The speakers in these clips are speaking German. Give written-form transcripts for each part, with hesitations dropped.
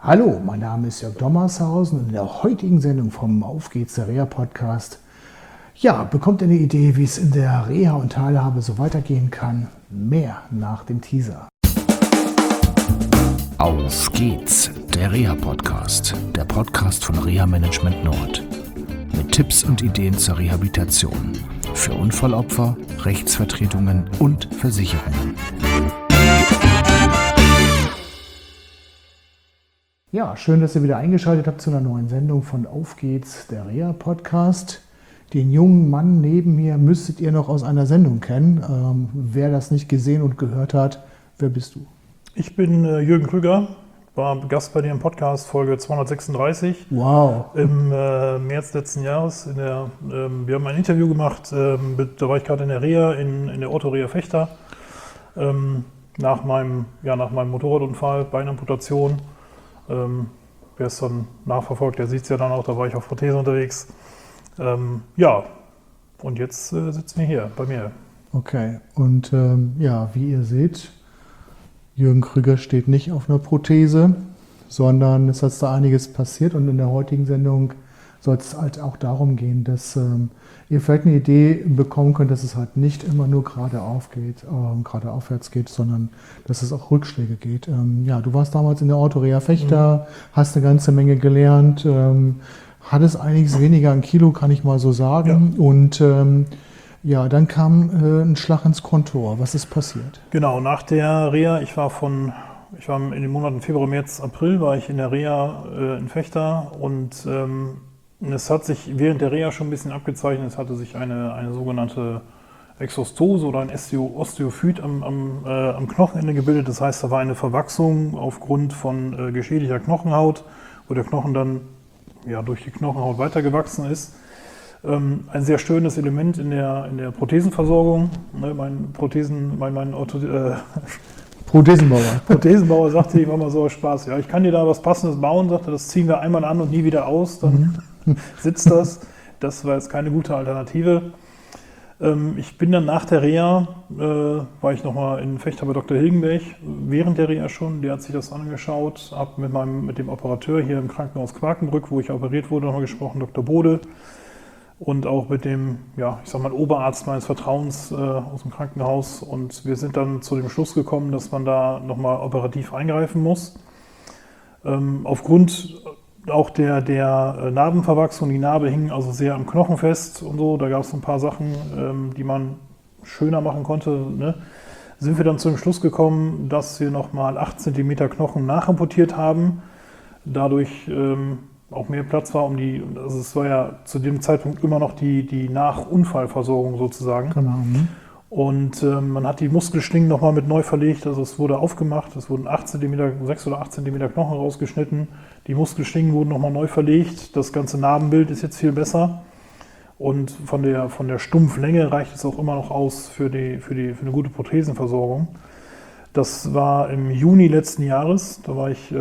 Hallo, mein Name ist Jörg Dommershausen und in der heutigen Sendung vom Auf geht's, der Reha-Podcast, bekommt ihr eine Idee, wie es in der Reha und Teilhabe so weitergehen kann. Mehr nach dem Teaser. Auf geht's, der Reha-Podcast, der Podcast von Reha Management Nord. Mit Tipps und Ideen zur Rehabilitation für Unfallopfer, Rechtsvertretungen und Versicherungen. Ja, schön, dass ihr wieder eingeschaltet habt zu einer neuen Sendung von Auf geht's, der Reha-Podcast. Den jungen Mann neben mir müsstet ihr noch aus einer Sendung kennen. Wer das nicht gesehen und gehört hat, wer bist du? Ich bin Jürgen Krüger, war Gast bei dir im Podcast, Folge 236. Wow. Im März letzten Jahres. Wir haben ein Interview gemacht, da war ich gerade in der Reha, in der Otto Reha Vechta. Nach meinem Motorradunfall, Beinamputation. Wer es dann nachverfolgt, der sieht es ja dann auch, da war ich auf Prothese unterwegs. Und jetzt sitzen wir hier bei mir. Okay, und wie ihr seht, Jürgen Krüger steht nicht auf einer Prothese, sondern es hat da einiges passiert und in der heutigen Sendung soll es halt auch darum gehen, dass ihr vielleicht eine Idee bekommen könnt, dass es halt nicht immer nur geradeaufwärts geht, sondern dass es auch Rückschläge geht. Du warst damals in der Otto Reha Vechta, hast eine ganze Menge gelernt, hattest einiges weniger an Kilo, kann ich mal so sagen. Ja. Und dann kam ein Schlag ins Kontor. Was ist passiert? Genau, nach der Reha, ich war in den Monaten Februar, März, April war ich in der Reha in Vechta und es hat sich während der Reha schon ein bisschen abgezeichnet. Es hatte sich eine sogenannte Exostose oder ein Osteophyt am Knochenende gebildet. Das heißt, da war eine Verwachsung aufgrund von geschädigter Knochenhaut, wo der Knochen dann durch die Knochenhaut weitergewachsen ist. Ein sehr störendes Element in der Prothesenversorgung. Prothesenbauer sagte, ich war mal so aus Spaß, ich kann dir da was Passendes bauen, sagte, das ziehen wir einmal an und nie wieder aus, dann sitzt das. Das war jetzt keine gute Alternative. Ich bin dann nach der Reha, war ich nochmal in Vechta bei Dr. Hilgenberg, während der Reha schon, der hat sich das angeschaut, habe mit dem Operateur hier im Krankenhaus Quakenbrück, wo ich operiert wurde, nochmal gesprochen, Dr. Bode. Und auch mit dem, Oberarzt meines Vertrauens aus dem Krankenhaus. Und wir sind dann zu dem Schluss gekommen, dass man da nochmal operativ eingreifen muss. Aufgrund auch der Narbenverwachsung, die Narbe hing also sehr am Knochen fest und so. Da gab es ein paar Sachen, die man schöner machen konnte. Ne? Sind wir dann zu dem Schluss gekommen, dass wir nochmal 8 cm Knochen nachamputiert haben. Dadurch auch mehr Platz war, also es war ja zu dem Zeitpunkt immer noch die Nachunfallversorgung sozusagen. Genau. Und man hat die Muskelschlingen nochmal mit neu verlegt, also es wurde aufgemacht, es wurden 6 oder 8 cm Knochen rausgeschnitten, die Muskelschlingen wurden nochmal neu verlegt, das ganze Narbenbild ist jetzt viel besser und von der Stumpflänge reicht es auch immer noch aus für eine gute Prothesenversorgung. Das war im Juni letzten Jahres, da war ich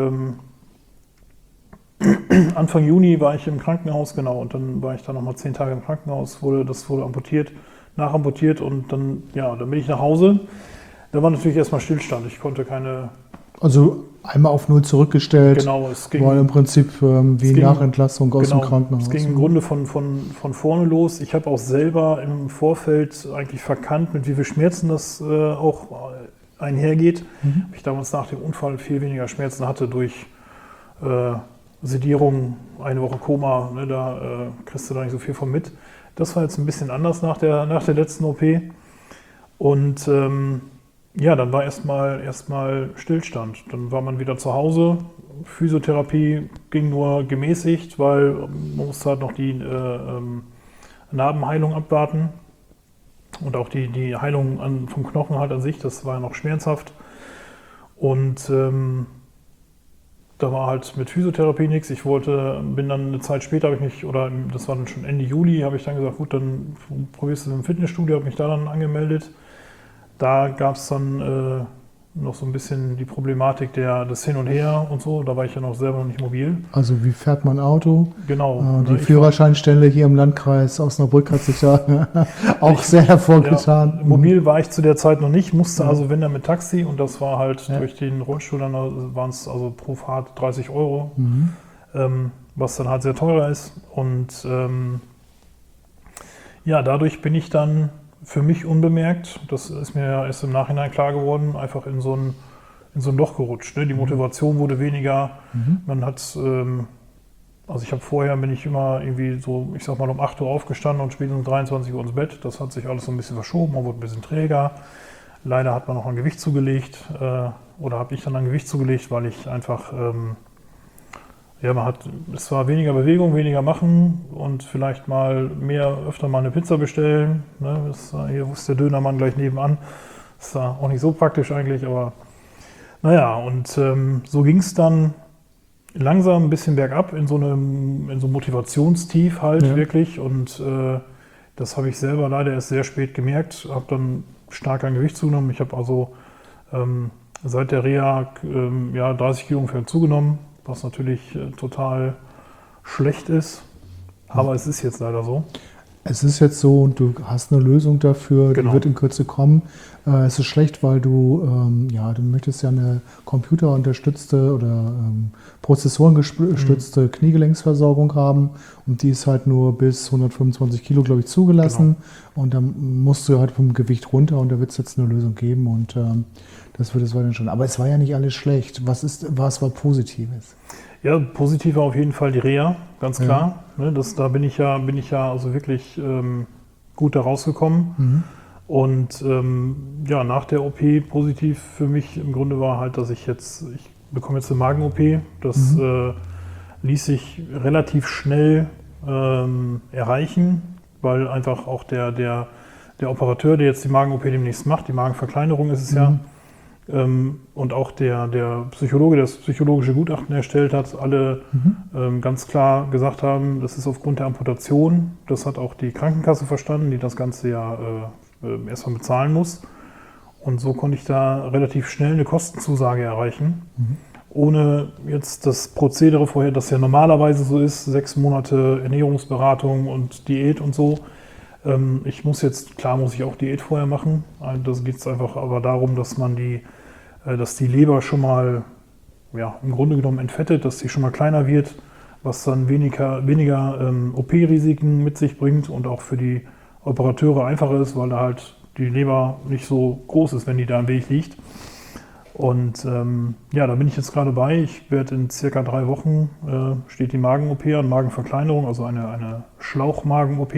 Anfang Juni war ich im Krankenhaus, genau, und dann war ich da nochmal 10 Tage im Krankenhaus, das wurde nachamputiert und dann bin ich nach Hause. Da war natürlich erstmal Stillstand, ich konnte keine... Also einmal auf Null zurückgestellt, genau, es ging, war im Prinzip wie Nachentlassung aus dem Krankenhaus. Es ging im Grunde von vorne los. Ich habe auch selber im Vorfeld eigentlich verkannt, mit wie viel Schmerzen das auch einhergeht. Weil ich damals nach dem Unfall viel weniger Schmerzen hatte durch... Sedierung, 1 Woche Koma, ne, da kriegst du da nicht so viel von mit. Das war jetzt ein bisschen anders nach der letzten OP. Und dann war erstmal Stillstand. Dann war man wieder zu Hause. Physiotherapie ging nur gemäßigt, weil man musste halt noch die Narbenheilung abwarten. Und auch die Heilung vom Knochen halt an sich, das war ja noch schmerzhaft. Und da war halt mit Physiotherapie nichts. Bin dann eine Zeit später, das war dann schon Ende Juli, habe ich dann gesagt, gut, dann probierst du es im Fitnessstudio, habe mich da dann angemeldet. Da gab es dann noch so ein bisschen die Problematik des Hin und Her und so. Da war ich ja noch selber noch nicht mobil. Also wie fährt man Auto? Genau. Die Führerscheinstelle hier im Landkreis Osnabrück hat sich da auch sehr hervorgetan. Ja, mobil war ich zu der Zeit noch nicht, musste also wenn dann mit Taxi und das war halt durch den Rollstuhl, dann waren es also pro Fahrt 30 €, was dann halt sehr teuer ist. Und dadurch bin ich dann für mich unbemerkt, das ist mir ja erst im Nachhinein klar geworden, einfach in so ein Loch gerutscht. Ne? Die Motivation wurde weniger. Man hat, also bin ich immer irgendwie so, ich sag mal um 8 Uhr aufgestanden und spätestens um 23 Uhr ins Bett. Das hat sich alles so ein bisschen verschoben, man wurde ein bisschen träger. Leider hat man noch ein Gewicht zugelegt oder habe ich dann ein Gewicht zugelegt, weil ich einfach, es war weniger Bewegung, weniger machen und vielleicht öfter mal eine Pizza bestellen. Ne? Hier ist der Dönermann gleich nebenan. Das war auch nicht so praktisch eigentlich, aber naja, und so ging es dann langsam ein bisschen bergab in so einem Motivationstief halt wirklich. Und das habe ich selber leider erst sehr spät gemerkt, habe dann stark an Gewicht zugenommen. Ich habe also seit der Reha 30 Kilo ungefähr zugenommen, was natürlich total schlecht ist, aber es ist jetzt leider so. Es ist jetzt so und du hast eine Lösung dafür, die wird in Kürze kommen. Es ist schlecht, weil du möchtest ja eine computerunterstützte oder prozessorengestützte Kniegelenksversorgung haben und die ist halt nur bis 125 Kilo, glaube ich, zugelassen und dann musst du halt vom Gewicht runter und da wird es jetzt eine Lösung geben und das wird es weiterhin schon. Aber es war ja nicht alles schlecht. Was war Positives? Ja, positiv war auf jeden Fall die Reha, ganz klar. Ne, da bin ich ja also wirklich gut da rausgekommen. Und nach der OP positiv für mich im Grunde war halt, dass ich bekomme jetzt eine Magen-OP. Das ließ sich relativ schnell erreichen, weil einfach auch der Operateur, der jetzt die Magen-OP demnächst macht, die Magenverkleinerung ist es ja, und auch der Psychologe, der das psychologische Gutachten erstellt hat, alle ganz klar gesagt haben, das ist aufgrund der Amputation. Das hat auch die Krankenkasse verstanden, die das Ganze ja erstmal bezahlen muss. Und so konnte ich da relativ schnell eine Kostenzusage erreichen, ohne jetzt das Prozedere vorher, das ja normalerweise so ist, 6 Monate Ernährungsberatung und Diät und so. Ich muss ich auch Diät vorher machen. Das geht einfach aber darum, dass die Leber schon mal im Grunde genommen entfettet, dass sie schon mal kleiner wird, was dann weniger OP-Risiken mit sich bringt und auch für die Operateure einfacher ist, weil da halt die Leber nicht so groß ist, wenn die da im Weg liegt. Und da bin ich jetzt gerade bei. Ich werde in circa 3 Wochen steht die Magen-OP an, Magenverkleinerung, also eine Schlauchmagen-OP.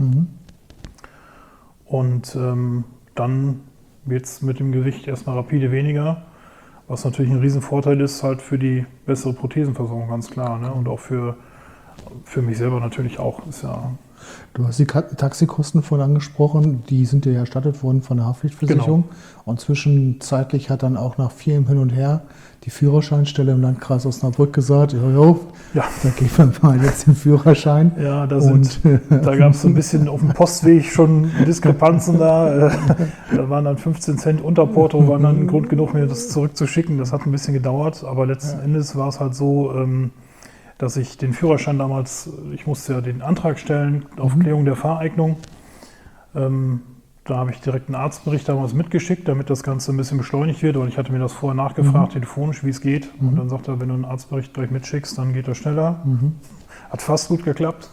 Und dann wird es mit dem Gewicht erstmal rapide weniger, was natürlich ein Riesenvorteil ist halt für die bessere Prothesenversorgung, ganz klar. Ne? Und auch für mich selber natürlich auch. Ist ja Du hast die Taxikosten vorhin angesprochen, die sind dir erstattet worden von der Haftpflichtversicherung. Genau. Und zwischenzeitlich hat dann auch nach vielem Hin und Her die Führerscheinstelle im Landkreis Osnabrück gesagt, da geben wir mal jetzt den Führerschein. Ja, da gab es so ein bisschen auf dem Postweg schon Diskrepanzen da. Da waren dann 15 Cent Unterporto, waren dann Grund genug, mir das zurückzuschicken. Das hat ein bisschen gedauert, aber letzten Endes war es halt so, dass ich den Führerschein damals, ich musste ja den Antrag stellen auf Klärung der Fahreignung. Da habe ich direkt einen Arztbericht damals mitgeschickt, damit das Ganze ein bisschen beschleunigt wird, weil ich hatte mir das vorher nachgefragt, telefonisch, wie es geht. Und dann sagt er, wenn du einen Arztbericht gleich mitschickst, dann geht das schneller. Hat fast gut geklappt.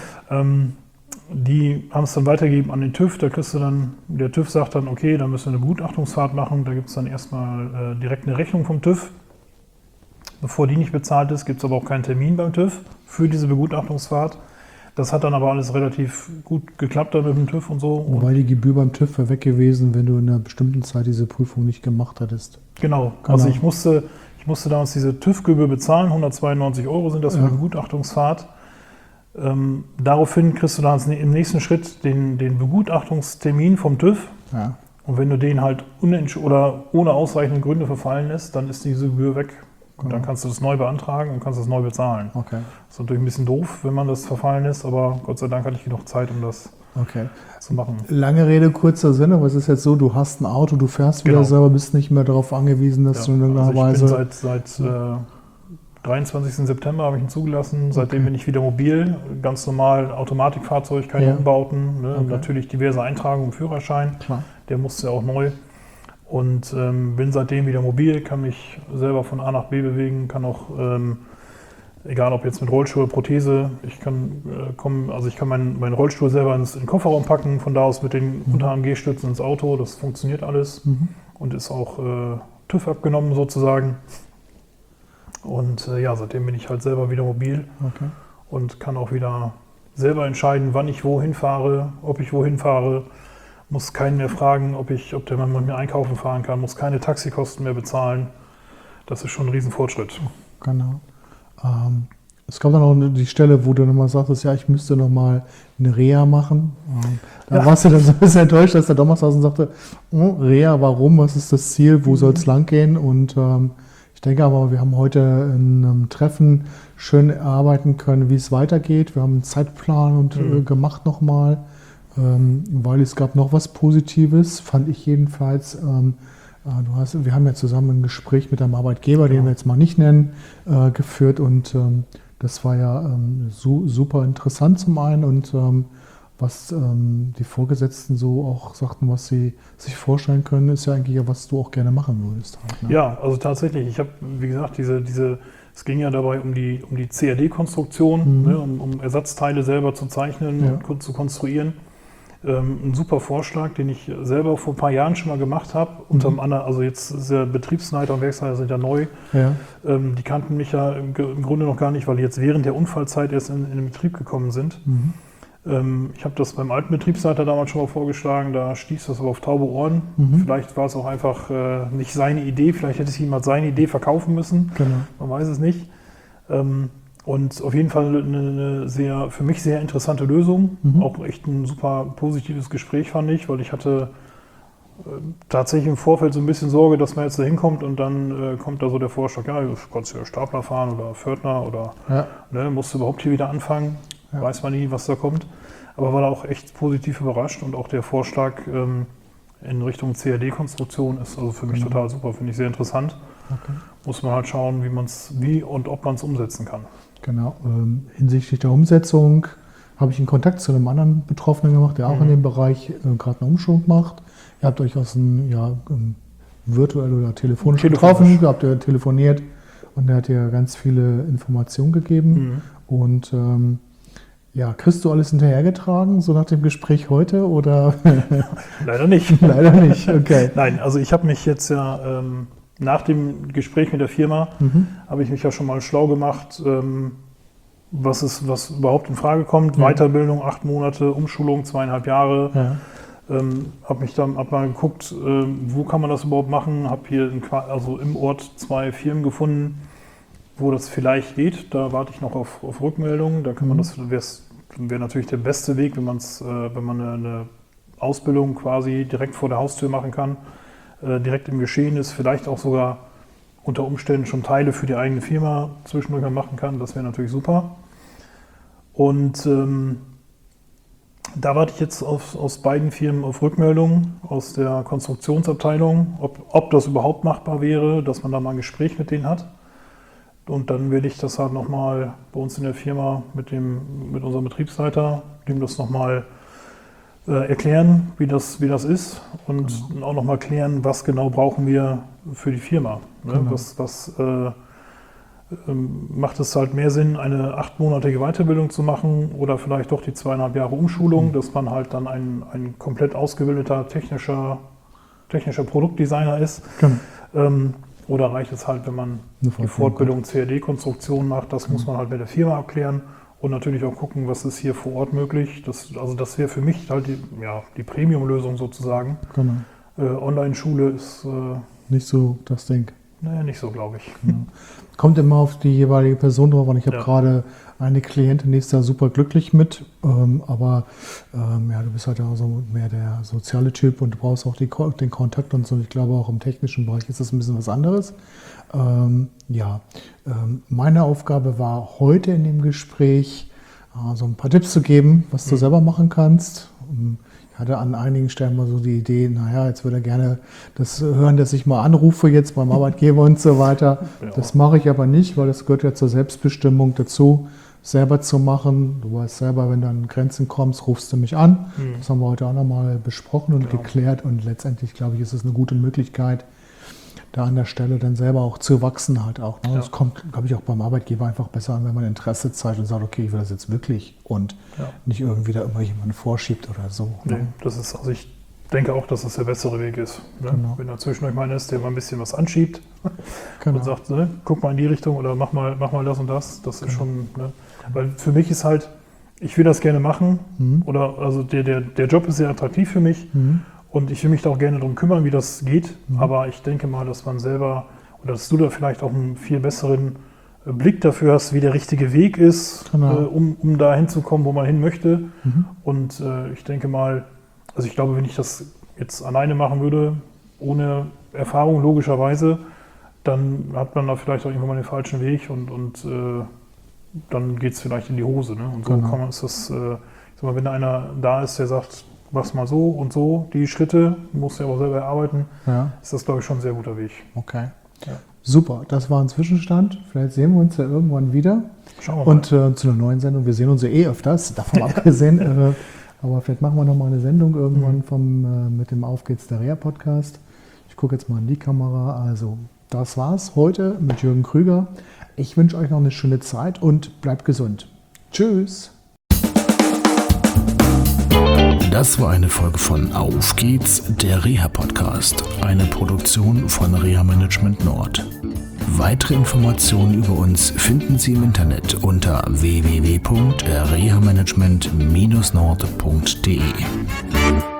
Die haben es dann weitergegeben an den TÜV. Der TÜV sagt dann, okay, dann müssen wir eine Begutachtungsfahrt machen. Da gibt es dann erstmal direkt eine Rechnung vom TÜV. Bevor die nicht bezahlt ist, gibt es aber auch keinen Termin beim TÜV für diese Begutachtungsfahrt. Das hat dann aber alles relativ gut geklappt dann mit dem TÜV und so. Wobei die Gebühr beim TÜV wäre weg gewesen, wenn du in einer bestimmten Zeit diese Prüfung nicht gemacht hättest. Genau. Also ich musste damals diese TÜV-Gebühr bezahlen, 192 € sind das für die Begutachtungsfahrt. Daraufhin kriegst du dann im nächsten Schritt den Begutachtungstermin vom TÜV. Ja. Und wenn du den halt ohne ausreichende Gründe verfallen lässt, dann ist diese Gebühr weg. Und dann kannst du das neu beantragen und kannst das neu bezahlen. Okay. Das ist natürlich ein bisschen doof, wenn man das verfallen lässt, aber Gott sei Dank hatte ich genug Zeit, um das Okay. zu machen. Lange Rede, kurzer Sinn, aber es ist jetzt so, du hast ein Auto, du fährst wieder selber, bist nicht mehr darauf angewiesen, dass du in irgendeiner Weise... Ich bin seit 23. September habe ich ihn zugelassen, seitdem bin ich wieder mobil, ganz normal Automatikfahrzeug, keine Umbauten, ne? Natürlich diverse Eintragungen im Führerschein, Klar. der musste ja auch neu und bin seitdem wieder mobil, kann mich selber von A nach B bewegen, kann auch, egal ob jetzt mit Rollstuhl oder Prothese, ich kann meinen Rollstuhl selber in den Kofferraum packen, von da aus mit den Unter-AMG-Stützen ins Auto, das funktioniert alles und ist auch TÜV abgenommen sozusagen. Und seitdem bin ich halt selber wieder mobil und kann auch wieder selber entscheiden, wann ich wohin fahre, ob ich wohin fahre. Muss keinen mehr fragen, ob der Mann mit mir einkaufen fahren kann, muss keine Taxikosten mehr bezahlen. Das ist schon ein Riesenfortschritt. Genau. Es kommt dann auch die Stelle, wo du nochmal sagtest, ja, ich müsste nochmal eine Reha machen. Da warst du dann so ein bisschen enttäuscht, dass der Thomas saß und sagte, Reha, warum, was ist das Ziel, wo soll es lang gehen? Und ich denke aber, wir haben heute in einem Treffen schön erarbeiten können, wie es weitergeht. Wir haben einen Zeitplan und gemacht nochmal, weil es gab noch was Positives, fand ich jedenfalls. Wir haben ja zusammen ein Gespräch mit einem Arbeitgeber, den wir jetzt mal nicht nennen, geführt und das war ja super interessant zum einen und was die Vorgesetzten so auch sagten, was sie sich vorstellen können, ist ja eigentlich ja, was du auch gerne machen würdest. Halt, ne? Ja, also tatsächlich. Ich habe, wie gesagt, es ging ja dabei um die CAD-Konstruktion, ne, um Ersatzteile selber zu zeichnen und zu konstruieren. Ein super Vorschlag, den ich selber vor ein paar Jahren schon mal gemacht habe. Also jetzt ist der Betriebsleiter und Werksleiter sind ja neu. Ja. Die kannten mich ja im Grunde noch gar nicht, weil die jetzt während der Unfallzeit erst in den Betrieb gekommen sind. Ich habe das beim alten Betriebsleiter damals schon mal vorgeschlagen, da stieß das aber auf taube Ohren. Vielleicht war es auch einfach nicht seine Idee, vielleicht hätte ich ihm mal seine Idee verkaufen müssen. Genau. Man weiß es nicht. Und auf jeden Fall eine für mich sehr interessante Lösung. Auch echt ein super positives Gespräch, fand ich, weil ich hatte tatsächlich im Vorfeld so ein bisschen Sorge, dass man jetzt da hinkommt und dann kommt da so der Vorschlag, ja, du kannst ja Stapler fahren oder Pförtner oder musst du überhaupt hier wieder anfangen. Ja. Weiß man nie, was da kommt. Aber war da auch echt positiv überrascht und auch der Vorschlag in Richtung CAD-Konstruktion ist also für mich total super, finde ich sehr interessant. Okay. Muss man halt schauen, wie und ob man es umsetzen kann. Genau. Hinsichtlich der Umsetzung habe ich einen Kontakt zu einem anderen Betroffenen gemacht, der auch in dem Bereich gerade eine Umschulung macht. Ihr habt euch virtuell oder telefonisch getroffen, habt ihr telefoniert und er hat dir ganz viele Informationen gegeben. Und kriegst du alles hinterhergetragen, so nach dem Gespräch heute, oder? Leider nicht. Leider nicht, okay. Nein, also ich habe mich jetzt ja nach dem Gespräch mit der Firma, habe ich mich ja schon mal schlau gemacht, was überhaupt in Frage kommt. Weiterbildung, 8 Monate, Umschulung, 2,5 Jahre. Ja. Hab mal geguckt, wo kann man das überhaupt machen. Habe hier im Ort 2 Firmen gefunden, wo das vielleicht geht. Da warte ich noch auf Rückmeldungen. Da kann man wäre natürlich der beste Weg, wenn man eine Ausbildung quasi direkt vor der Haustür machen kann, direkt im Geschehen ist, vielleicht auch sogar unter Umständen schon Teile für die eigene Firma zwischendurch mal machen kann. Das wäre natürlich super. Und da warte ich jetzt aus beiden Firmen auf Rückmeldungen aus der Konstruktionsabteilung, ob das überhaupt machbar wäre, dass man da mal ein Gespräch mit denen hat. Und dann werde ich das halt nochmal bei uns in der Firma mit unserem Betriebsleiter, dem das nochmal erklären, wie das ist und auch nochmal klären, was genau brauchen wir für die Firma. Ne? Genau. Macht es halt mehr Sinn, eine 8-monatige Weiterbildung zu machen oder vielleicht doch die 2,5 Jahre Umschulung, dass man halt dann ein komplett ausgebildeter technischer Produktdesigner ist. Genau. Oder reicht es halt, wenn man die Fortbildung CAD-Konstruktion macht, das muss man halt mit der Firma abklären und natürlich auch gucken, was ist hier vor Ort möglich. Das wäre für mich halt die Premium-Lösung sozusagen. Genau. Online-Schule ist nicht so das Ding. Naja, nicht so, glaube ich. Genau. Kommt immer auf die jeweilige Person drauf an. Ich habe gerade eine Klientin, die ist da super glücklich mit, aber du bist halt auch so mehr der soziale Typ und du brauchst auch den Kontakt und so. Ich glaube, auch im technischen Bereich ist das ein bisschen was anderes. Meine Aufgabe war heute in dem Gespräch, so ein paar Tipps zu geben, was du selber machen kannst. Ich hatte an einigen Stellen mal so die Idee, naja, jetzt würde er gerne das hören, dass ich mal anrufe jetzt beim Arbeitgeber und so weiter. Ja. Das mache ich aber nicht, weil das gehört ja zur Selbstbestimmung dazu, selber zu machen. Du weißt selber, wenn du an Grenzen kommst, rufst du mich an. Das haben wir heute auch nochmal besprochen und geklärt. Und letztendlich, glaube ich, ist es eine gute Möglichkeit, da an der Stelle dann selber auch zu wachsen halt auch. Ne? Das kommt, glaube ich, auch beim Arbeitgeber einfach besser an, wenn man Interesse zeigt und sagt, okay, ich will das jetzt wirklich und nicht irgendwie da immer jemanden vorschiebt oder so. Nee, Ne? das ist, also ich denke auch, dass das der bessere Weg ist. Ne? Genau. Wenn da zwischen euch mal ist, der mal ein bisschen was anschiebt Genau. und sagt, ne, guck mal in die Richtung oder mach mal das und das. Das ist schon, ne? Weil für mich ist halt, ich will das gerne machen oder also der Job ist sehr attraktiv für mich. Und ich will mich da auch gerne darum kümmern, wie das geht. Aber ich denke mal, dass man selber oder dass du da vielleicht auch einen viel besseren Blick dafür hast, wie der richtige Weg ist, um da hinzukommen, wo man hin möchte. Und ich denke mal, also ich glaube, wenn ich das jetzt alleine machen würde, ohne Erfahrung logischerweise, dann hat man da vielleicht auch irgendwann mal den falschen Weg und dann geht es vielleicht in die Hose. Ne? Und so kann man, ist das, ich sag mal, wenn einer da ist, der sagt, mach's mal so und so, die Schritte, musst du ja auch selber erarbeiten, ist das, glaube ich, schon ein sehr guter Weg. Okay. Ja. Super, das war ein Zwischenstand. Vielleicht sehen wir uns ja irgendwann wieder. Schauen wir mal. Und zu einer neuen Sendung, wir sehen uns ja öfters, davon abgesehen. Aber vielleicht machen wir nochmal eine Sendung irgendwann mit dem Auf geht's der Reha-Podcast. Ich gucke jetzt mal in die Kamera. Also, das war's heute mit Jürgen Krüger. Ich wünsche euch noch eine schöne Zeit und bleibt gesund. Tschüss. Das war eine Folge von Auf geht's, der Reha-Podcast, eine Produktion von Reha Management Nord. Weitere Informationen über uns finden Sie im Internet unter www.rehamanagement-nord.de.